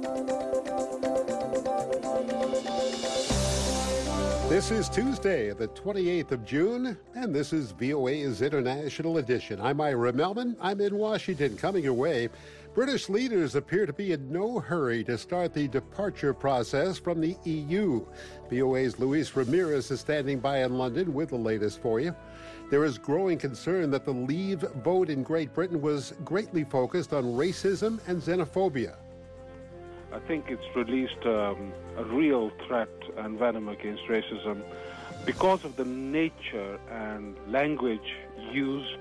This is Tuesday, the 28th of June, and this is VOA's International Edition. I'm Ira Melman. I'm in Washington. Coming your way, British leaders appear to be in no hurry to start the departure process from the EU. VOA's Luis Ramirez is standing by in London with the latest for you. There is growing concern that the Leave vote in Great Britain was greatly focused on racism and xenophobia. I think it's released a real threat and venom against racism because of the nature and language used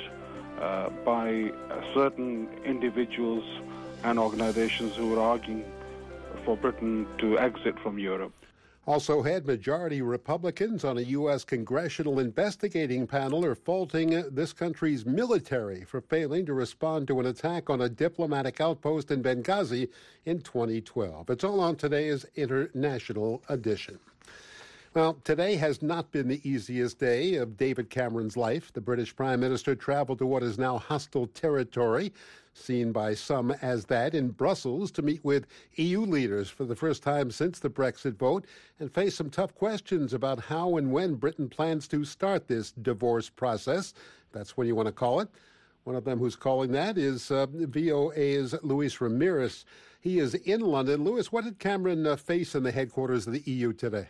by certain individuals and organizations who are arguing for Britain to exit from Europe. Also had majority Republicans on a U.S. congressional investigating panel are faulting this country's military for failing to respond to an attack on a diplomatic outpost in Benghazi in 2012. It's all on today's International Edition. Well, today has not been the easiest day of David Cameron's life. The British Prime Minister traveled to what is now hostile territory, seen by some as that, in Brussels to meet with EU leaders for the first time since the Brexit vote and face some tough questions about how and when Britain plans to start this divorce process. That's what you want to call it. One of them who's calling that is VOA's Luis Ramirez. He is in London. Luis, what did Cameron face in the headquarters of the EU today?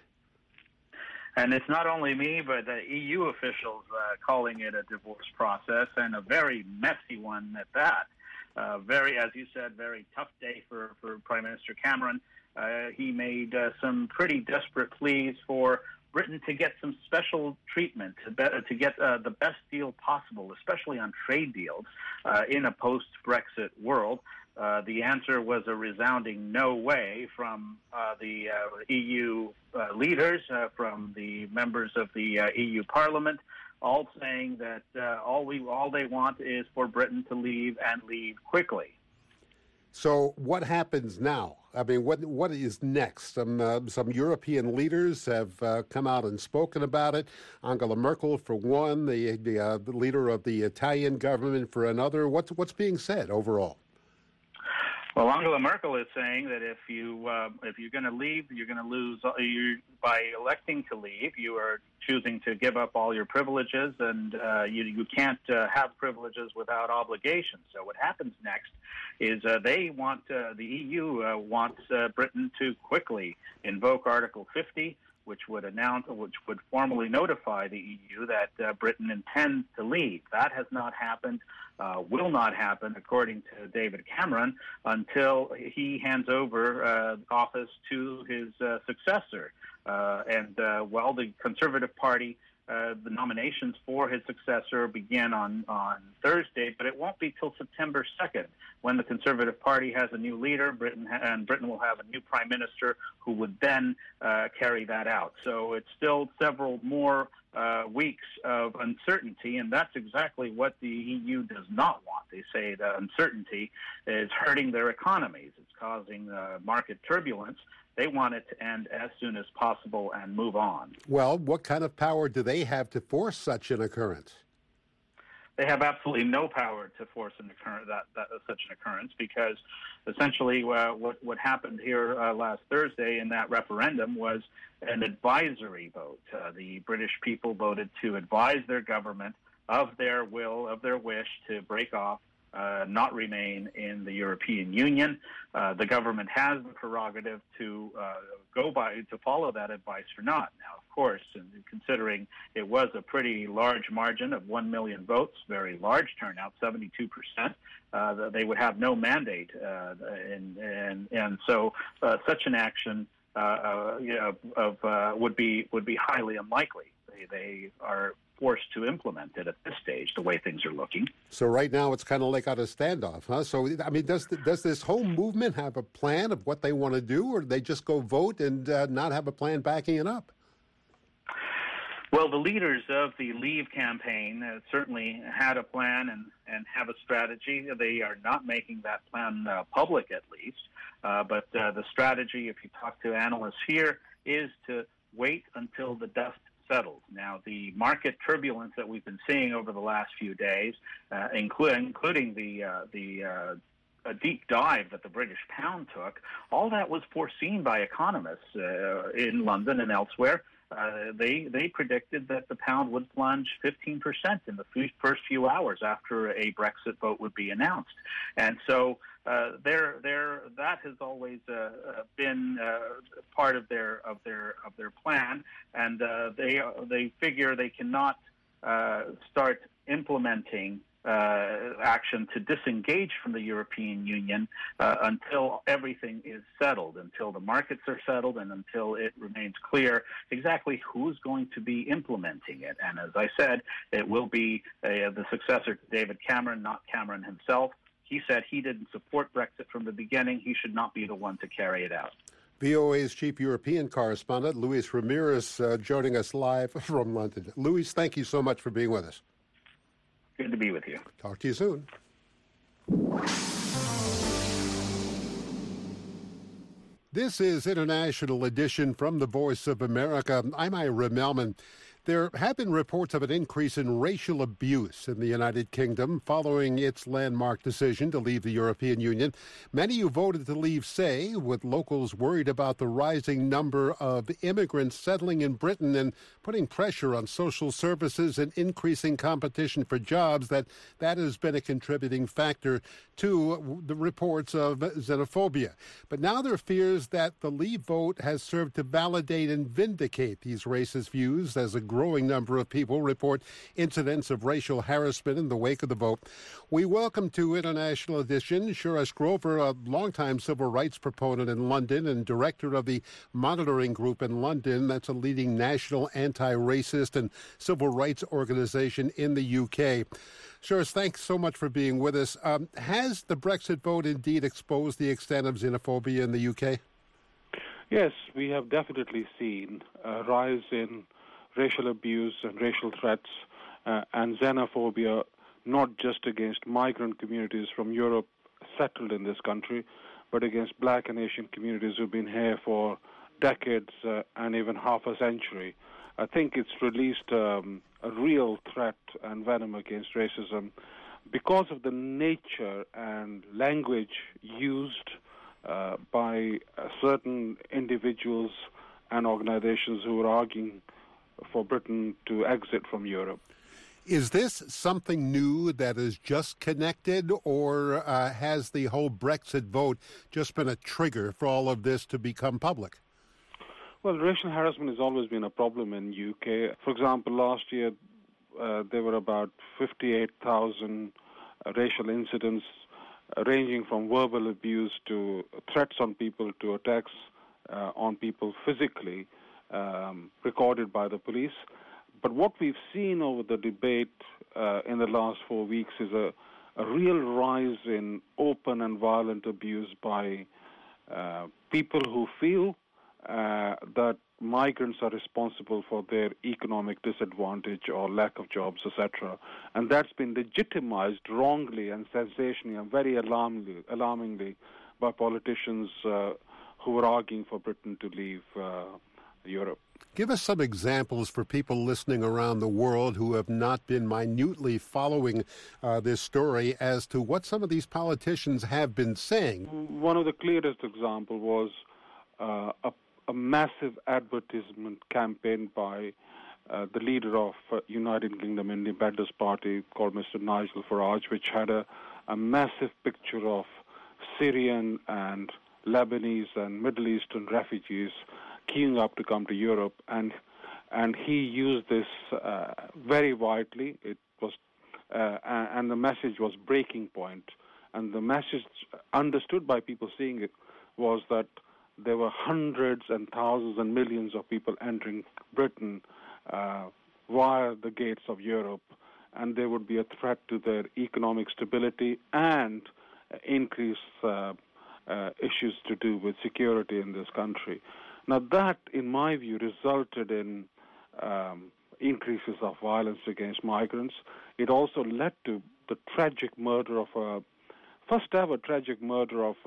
And it's not only me, but the EU officials calling it a divorce process, and a very messy one at that. Very, as you said, very tough day for Prime Minister Cameron. He made some pretty desperate pleas for Britain to get some special treatment, to get the best deal possible, especially on trade deals in a post-Brexit world. The answer was a resounding no way from the EU leaders, from the members of the EU Parliament, all saying that all they want is for Britain to leave and leave quickly. So what happens now? I mean, what is next? Some European leaders have come out and spoken about it. Angela Merkel, for one, the leader of the Italian government for another. What's being said overall? Well, Angela Merkel is saying that if you're going to leave, you're going to lose. By electing to leave, you are choosing to give up all your privileges, and you can't have privileges without obligations. So what happens next is the EU wants Britain to quickly invoke Article 50, which would formally notify the EU that Britain intends to leave. That has not happened, will not happen, according to David Cameron, until he hands over office to his successor. While the Conservative Party, the nominations for his successor begin on Thursday, but it won't be till September 2nd when the Conservative Party has a new leader. Britain will have a new prime minister who would then carry that out. So it's still several more weeks of uncertainty, and that's exactly what the EU does not want. They say the uncertainty is hurting their economies. It's causing market turbulence. They want it to end as soon as possible and move on. Well, what kind of power do they have to force such an occurrence? They have absolutely no power to force such an occurrence, because essentially what happened here last Thursday in that referendum was an advisory vote. The British people voted to advise their government of their wish to break off, not remain in the European Union. The government has the prerogative to follow that advice or not. Now, of course, considering it was a pretty large margin of 1 million votes, very large turnout, 72%, they would have no mandate, and so such an action would be highly unlikely. They are forced to implement it at this stage, the way things are looking. So right now it's kind of like on a standoff, huh? So, I mean, does this whole movement have a plan of what they want to do, or do they just go vote and not have a plan backing it up? Well, the leaders of the Leave campaign certainly had a plan and have a strategy. They are not making that plan public, at least. But the strategy, if you talk to analysts here, is to wait until the dust settles. Now, the market turbulence that we've been seeing over the last few days, including the deep dive that the British pound took, all that was foreseen by economists in London and elsewhere. They predicted that the pound would plunge 15% in the first few hours after a Brexit vote would be announced, and so that has always been part of their plan, and they figure they cannot start implementing action to disengage from the European Union until everything is settled, until the markets are settled, and until it remains clear exactly who's going to be implementing it. And as I said, it will be the successor to David Cameron, not Cameron himself. He said he didn't support Brexit from the beginning. He should not be the one to carry it out. VOA's chief European correspondent, Luis Ramirez, joining us live from London. Luis, thank you so much for being with us. Good to be with you. Talk to you soon. This is International Edition from the Voice of America. I'm Ira Melman. There have been reports of an increase in racial abuse in the United Kingdom following its landmark decision to leave the European Union. Many who voted to leave say, with locals worried about the rising number of immigrants settling in Britain and putting pressure on social services and increasing competition for jobs, that has been a contributing factor to the reports of xenophobia. But now there are fears that the leave vote has served to validate and vindicate these racist views as a growing number of people report incidents of racial harassment in the wake of the vote. We welcome to International Edition Suresh Grover, a longtime civil rights proponent in London and director of the Monitoring Group in London. That's a leading national anti-racist and civil rights organization in the UK. Suresh, thanks so much for being with us. Has the Brexit vote indeed exposed the extent of xenophobia in the UK? Yes, we have definitely seen a rise in racial abuse and racial threats and xenophobia, not just against migrant communities from Europe settled in this country, but against black and Asian communities who've been here for decades and even half a century. I think it's released a real threat and venom against racism because of the nature and language used by certain individuals and organizations who are arguing for Britain to exit from Europe. Is this something new that is just connected, or has the whole Brexit vote just been a trigger for all of this to become public? Well, racial harassment has always been a problem in UK. For example, last year there were about 58,000 racial incidents ranging from verbal abuse to threats on people to attacks on people physically, recorded by the police. But what we've seen over the debate in the last 4 weeks is a real rise in open and violent abuse by people who feel that migrants are responsible for their economic disadvantage or lack of jobs, etc. And that's been legitimized wrongly and sensationally and very alarmingly by politicians who are arguing for Britain to leave Europe. Give us some examples for people listening around the world who have not been minutely following this story as to what some of these politicians have been saying. One of the clearest examples was a massive advertisement campaign by the leader of United Kingdom Independence Party called Mr. Nigel Farage, which had a massive picture of Syrian and Lebanese and Middle Eastern refugees queuing up to come to Europe, and he used this very widely. It was, and the message was breaking point, and the message understood by people seeing it was that there were hundreds and thousands and millions of people entering Britain via the gates of Europe, and there would be a threat to their economic stability and increase issues to do with security in this country. Now that, in my view, resulted in increases of violence against migrants. It also led to the tragic murder of first ever tragic murder of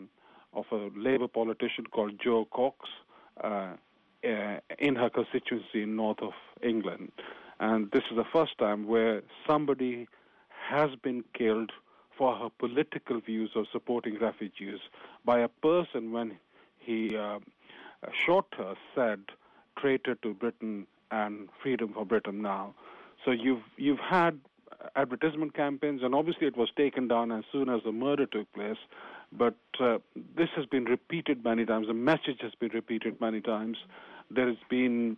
a Labour politician called Jo Cox in her constituency in north of England. And this is the first time where somebody has been killed for her political views of supporting refugees by a person when he shot her said, "Traitor to Britain and freedom for Britain now." So you've had advertisement campaigns, and obviously it was taken down as soon as the murder took place. But this has been repeated many times. The message has been repeated many times. There's been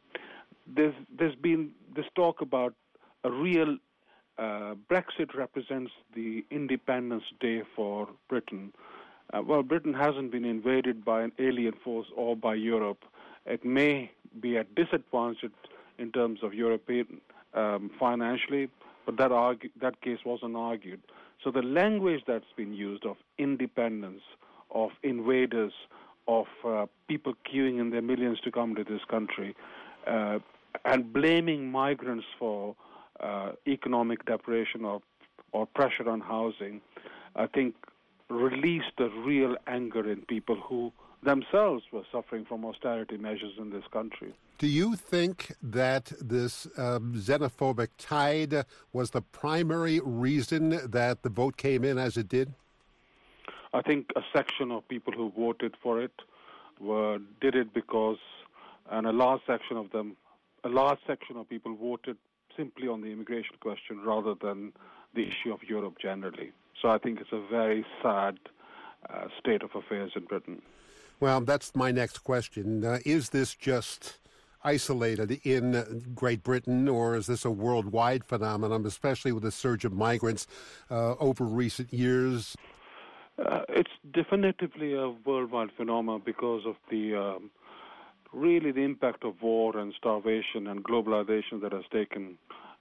this talk about a real Brexit represents the Independence Day for Britain. Well, Britain hasn't been invaded by an alien force or by Europe. It may be at disadvantage in terms of European financially, but that case wasn't argued. So the language that's been used of independence, of invaders, of people queuing in their millions to come to this country, and blaming migrants for economic depression or pressure on housing, I think released a real anger in people who themselves were suffering from austerity measures in this country. Do you think that this xenophobic tide was the primary reason that the vote came in as it did? I think a section of people who voted for it did it because, and a large section of people voted simply on the immigration question rather than the issue of Europe generally. So I think it's a very sad state of affairs in Britain. Well, that's my next question. Is this just isolated in Great Britain, or is this a worldwide phenomenon, especially with the surge of migrants over recent years? It's definitively a worldwide phenomenon because of the really the impact of war and starvation and globalization that has taken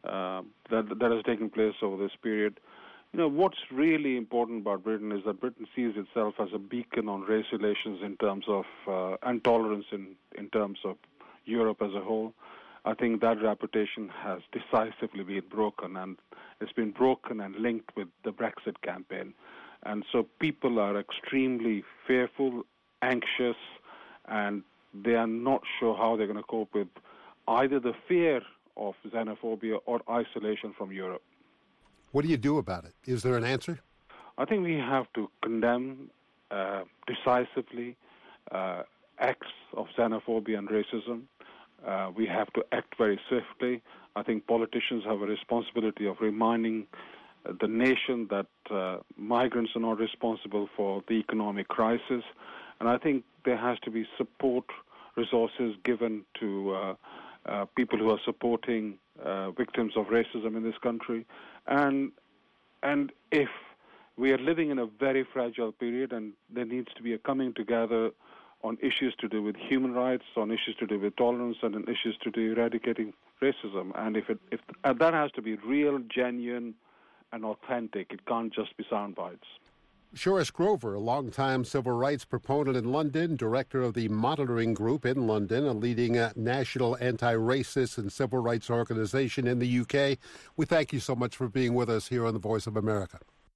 place over this period. You know, what's really important about Britain is that Britain sees itself as a beacon on race relations in terms of and tolerance in terms of Europe as a whole. I think that reputation has decisively been broken, and it's been broken and linked with the Brexit campaign. And so people are extremely fearful, anxious, and they are not sure how they're going to cope with either the fear of xenophobia or isolation from Europe. What do you do about it? Is there an answer? I think we have to condemn decisively acts of xenophobia and racism. We have to act very swiftly. I think politicians have a responsibility of reminding the nation that migrants are not responsible for the economic crisis. And I think there has to be support resources given to people who are supporting victims of racism in this country. And if we are living in a very fragile period, and there needs to be a coming together on issues to do with human rights, on issues to do with tolerance, and on issues to do eradicating racism. And if that has to be real, genuine, and authentic, it can't just be sound bites. Shoresh Grover, a longtime civil rights proponent in London, director of the Monitoring Group in London, a leading national anti-racist and civil rights organization in the UK. We thank you so much for being with us here on The Voice of America.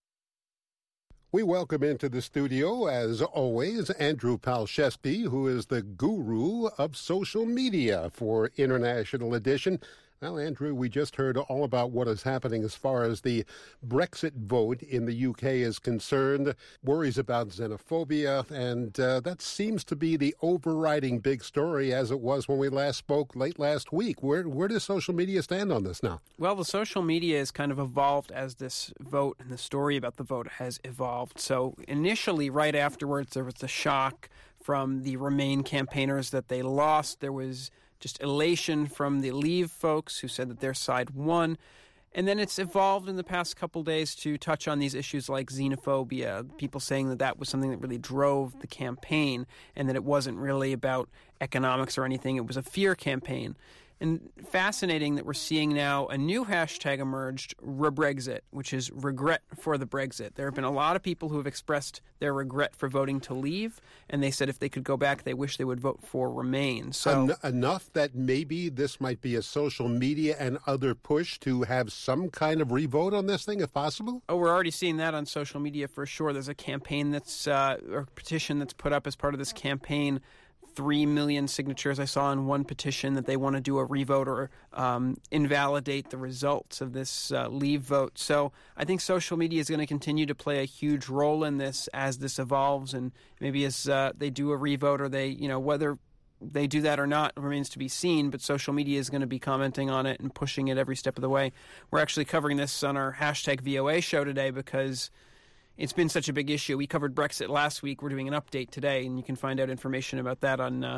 We welcome into the studio, as always, Andrew Palczewski, who is the guru of social media for International Edition. Well, Andrew, we just heard all about what is happening as far as the Brexit vote in the UK is concerned, worries about xenophobia, and that seems to be the overriding big story as it was when we last spoke late last week. Where does social media stand on this now? Well, the social media has kind of evolved as this vote and the story about the vote has evolved. So initially, right afterwards, there was the shock from the Remain campaigners that they lost. There was just elation from the Leave folks who said that their side won. And then it's evolved in the past couple days to touch on these issues like xenophobia, people saying that that was something that really drove the campaign and that it wasn't really about economics or anything. It was a fear campaign. And fascinating that we're seeing now a new hashtag emerged, Rebrexit, which is regret for the Brexit. There have been a lot of people who have expressed their regret for voting to leave, and they said if they could go back, they wish they would vote for Remain. So enough that maybe this might be a social media and other push to have some kind of revote on this thing, if possible? Oh, we're already seeing that on social media for sure. There's a campaign that's, or petition that's put up as part of this campaign 3 million signatures I saw in one petition that they want to do a revote or invalidate the results of this leave vote. So I think social media is going to continue to play a huge role in this as this evolves, and maybe as they do a revote or they, whether they do that or not remains to be seen, but social media is going to be commenting on it and pushing it every step of the way. We're actually covering this on our hashtag VOA show today because it's been such a big issue. We covered Brexit last week. We're doing an update today, and you can find out information about that on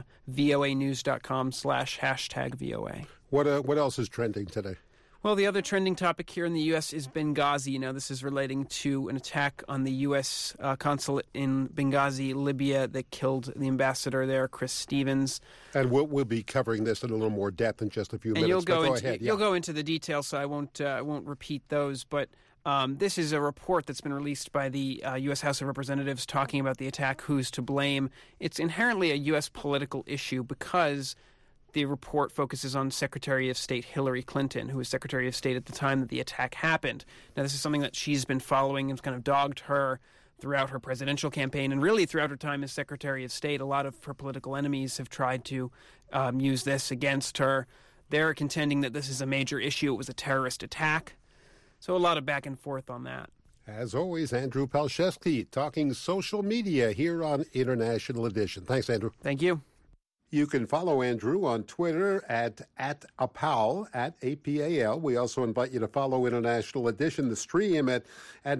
voanews.com/#VOA. What else is trending today? Well, the other trending topic here in the U.S. is Benghazi. Now, this is relating to an attack on the U.S. consulate in Benghazi, Libya, that killed the ambassador there, Chris Stevens. And we'll be covering this in a little more depth in just a few minutes. You'll go into the details, so I won't repeat those. But this is a report that's been released by the U.S. House of Representatives talking about the attack, who's to blame. It's inherently a U.S. political issue because the report focuses on Secretary of State Hillary Clinton, who was Secretary of State at the time that the attack happened. Now, this is something that she's been following and kind of dogged her throughout her presidential campaign and really throughout her time as Secretary of State. A lot of her political enemies have tried to use this against her. They're contending that this is a major issue. It was a terrorist attack. So a lot of back and forth on that. As always, Andrew Palczewski talking social media here on International Edition. Thanks, Andrew. Thank you. You can follow Andrew on Twitter at @apal, at APAL. We also invite you to follow International Edition, the stream at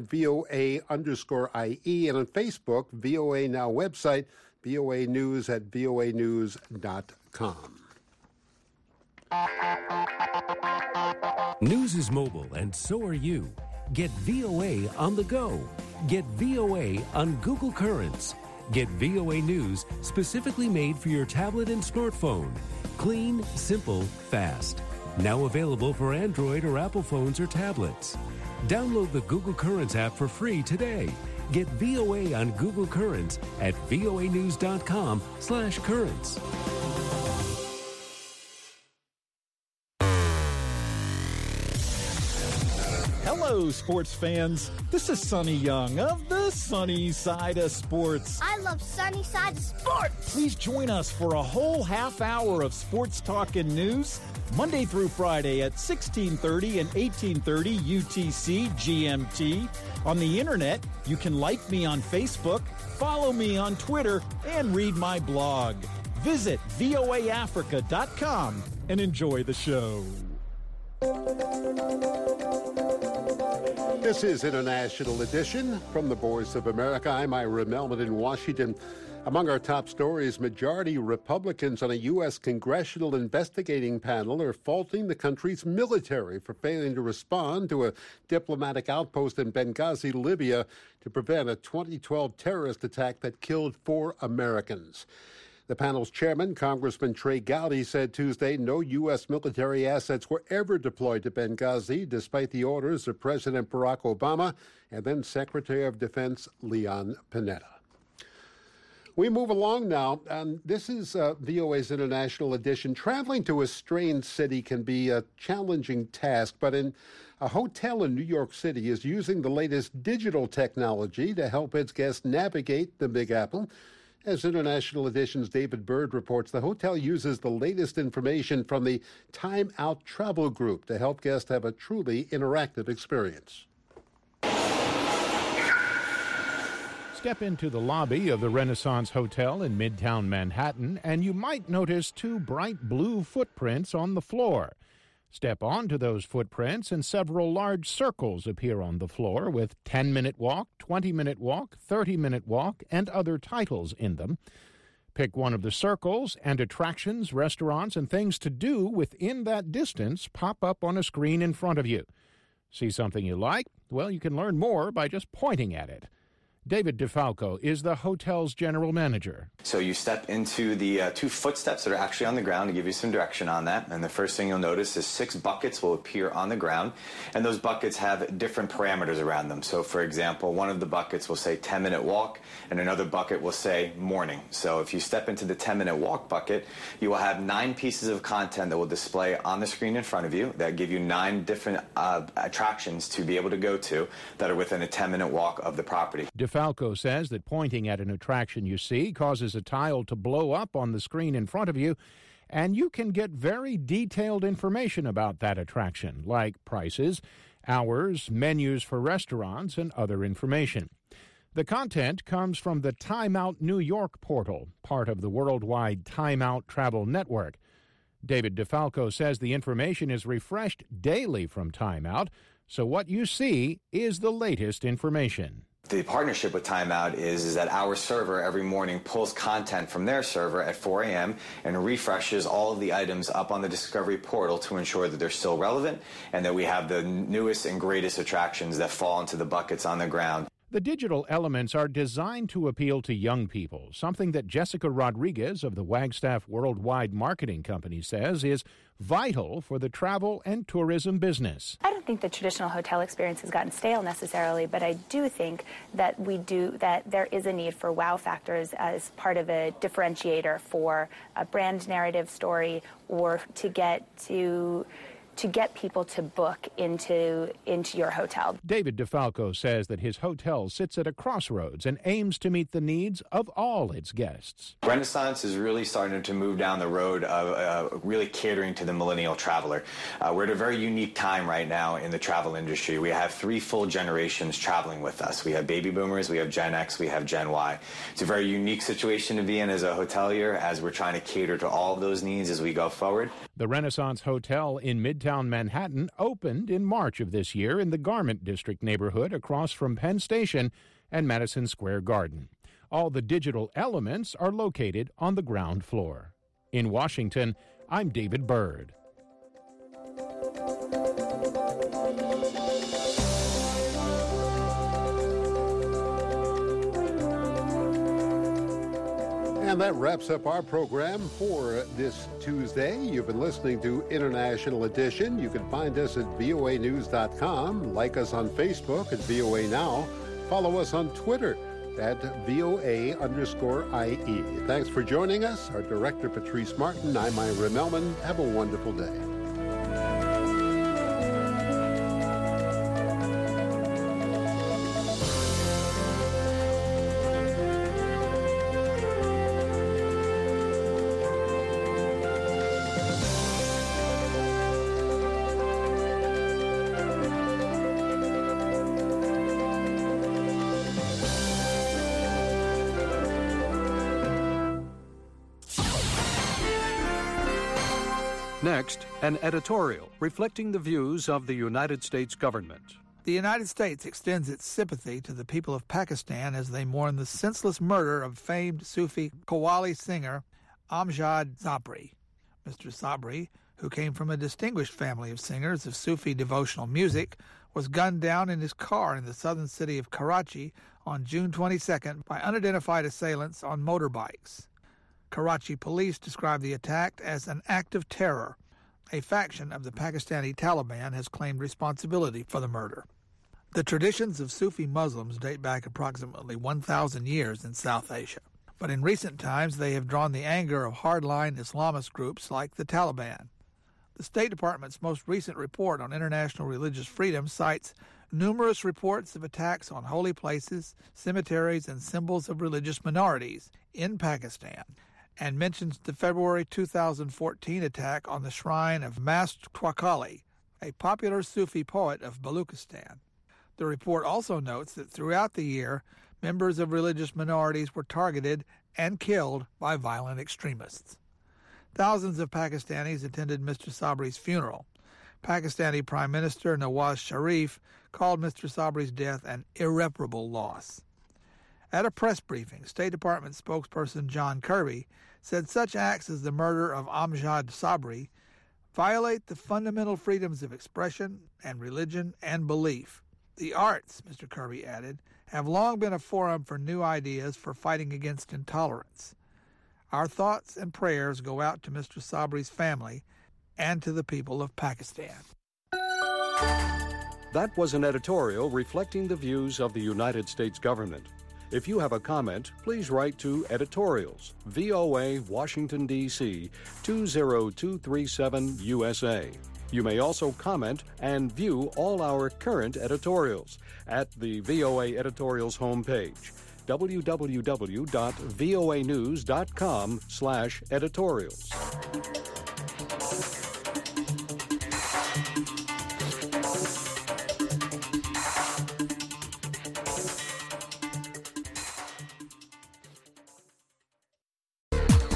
VOA_IE, and on Facebook, VOA Now website, VOA News at voanews.com. News is mobile, and so are you. Get VOA on the go. Get VOA on Google Currents. Get VOA News specifically made for your tablet and smartphone. Clean, simple, fast. Now available for Android or Apple phones or tablets. Download the Google Currents app for free today. Get VOA on Google Currents at voanews.com/currents. Hello, sports fans. This is Sonny Young of the Sunny Side of Sports. I love Sunny Side of Sports. Please join us for a whole half hour of sports talk and news, Monday through Friday at 1630 and 1830 UTC GMT. On the internet, you can like me on Facebook, follow me on Twitter, and read my blog. Visit voaafrica.com and enjoy the show. This is International Edition from the Voice of America. I'm Ira Melman in Washington. Among our top stories, majority Republicans on a U.S. congressional investigating panel are faulting the country's military for failing to respond to a diplomatic outpost in Benghazi, Libya, to prevent a 2012 terrorist attack that killed 4 Americans. The panel's chairman, Congressman Trey Gowdy, said Tuesday no U.S. military assets were ever deployed to Benghazi, despite the orders of President Barack Obama and then Secretary of Defense Leon Panetta. We move along now, and this is VOA's International Edition. Traveling to a strange city can be a challenging task, but a hotel in New York City is using the latest digital technology to help its guests navigate the Big Apple. As International Edition's David Bird reports, the hotel uses the latest information from the Time Out Travel Group to help guests have a truly interactive experience. Step into the lobby of the Renaissance Hotel in Midtown Manhattan, and you might notice 2 bright blue footprints on the floor. Step onto those footprints, and several large circles appear on the floor with 10-minute walk, 20-minute walk, 30-minute walk, and other titles in them. Pick one of the circles, and attractions, restaurants, and things to do within that distance pop up on a screen in front of you. See something you like? Well, you can learn more by just pointing at it. David DeFalco is the hotel's general manager. So you step into the 2 footsteps that are actually on the ground to give you some direction on that. And the first thing you'll notice is 6 buckets will appear on the ground. And those buckets have different parameters around them. So, for example, one of the buckets will say 10-minute walk, and another bucket will say morning. So if you step into the 10-minute walk bucket, you will have 9 pieces of content that will display on the screen in front of you that give you 9 different attractions to be able to go to that are within a 10-minute walk of the property. DeFalco says that pointing at an attraction you see causes a tile to blow up on the screen in front of you, and you can get very detailed information about that attraction, like prices, hours, menus for restaurants, and other information. The content comes from the Time Out New York portal, part of the worldwide Time Out Travel Network. David DeFalco says the information is refreshed daily from Time Out, so what you see is the latest information. The partnership with Time Out is that our server every morning pulls content from their server at 4 a.m. and refreshes all of the items up on the Discovery portal to ensure that they're still relevant and that we have the newest and greatest attractions that fall into the buckets on the ground. The digital elements are designed to appeal to young people, something that Jessica Rodriguez of the Wagstaff Worldwide Marketing Company says is vital for the travel and tourism business. I don't think the traditional hotel experience has gotten stale necessarily, but I do think that there is a need for wow factors as part of a differentiator for a brand narrative story, or to get people to book into your hotel. David DeFalco says that his hotel sits at a crossroads and aims to meet the needs of all its guests. Renaissance is really starting to move down the road of really catering to the millennial traveler. We're at a very unique time right now in the travel industry. We have 3 full generations traveling with us. We have baby boomers, we have Gen X, we have Gen Y. It's a very unique situation to be in as a hotelier, as we're trying to cater to all of those needs as we go forward. The Renaissance Hotel in Midtown Manhattan opened in March of this year in the Garment District neighborhood across from Penn Station and Madison Square Garden. All the digital elements are located on the ground floor. In Washington, I'm David Byrd. And that wraps up our program for this Tuesday. You've been listening to International Edition. You can find us at voanews.com, like us on Facebook at VOA Now, follow us on Twitter at VOA_IE. Thanks for joining us. Our director, Patrice Martin. I'm Ira Melman. Have a wonderful day. Next, an editorial reflecting the views of the United States government. The United States extends its sympathy to the people of Pakistan as they mourn the senseless murder of famed Sufi Qawwali singer Amjad Sabri. Mr. Sabri, who came from a distinguished family of singers of Sufi devotional music, was gunned down in his car in the southern city of Karachi on June 22nd by unidentified assailants on motorbikes. Karachi police described the attack as an act of terror. A faction of the Pakistani Taliban has claimed responsibility for the murder. The traditions of Sufi Muslims date back approximately 1,000 years in South Asia, but in recent times they have drawn the anger of hardline Islamist groups like the Taliban. The State Department's most recent report on international religious freedom cites numerous reports of attacks on holy places, cemeteries, and symbols of religious minorities in Pakistan, and mentions the February 2014 attack on the shrine of Mast Quakali, a popular Sufi poet of Baluchistan. The report also notes that throughout the year, members of religious minorities were targeted and killed by violent extremists. Thousands of Pakistanis attended Mr. Sabri's funeral. Pakistani Prime Minister Nawaz Sharif called Mr. Sabri's death an irreparable loss. At a press briefing, State Department spokesperson John Kirby said such acts as the murder of Amjad Sabri violate the fundamental freedoms of expression and religion and belief. The arts, Mr. Kirby added, have long been a forum for new ideas for fighting against intolerance. Our thoughts and prayers go out to Mr. Sabri's family and to the people of Pakistan. That was an editorial reflecting the views of the United States government. If you have a comment, please write to Editorials, VOA, Washington, D.C., 20237 USA. You may also comment and view all our current editorials at the VOA Editorials homepage, www.voanews.com/editorials.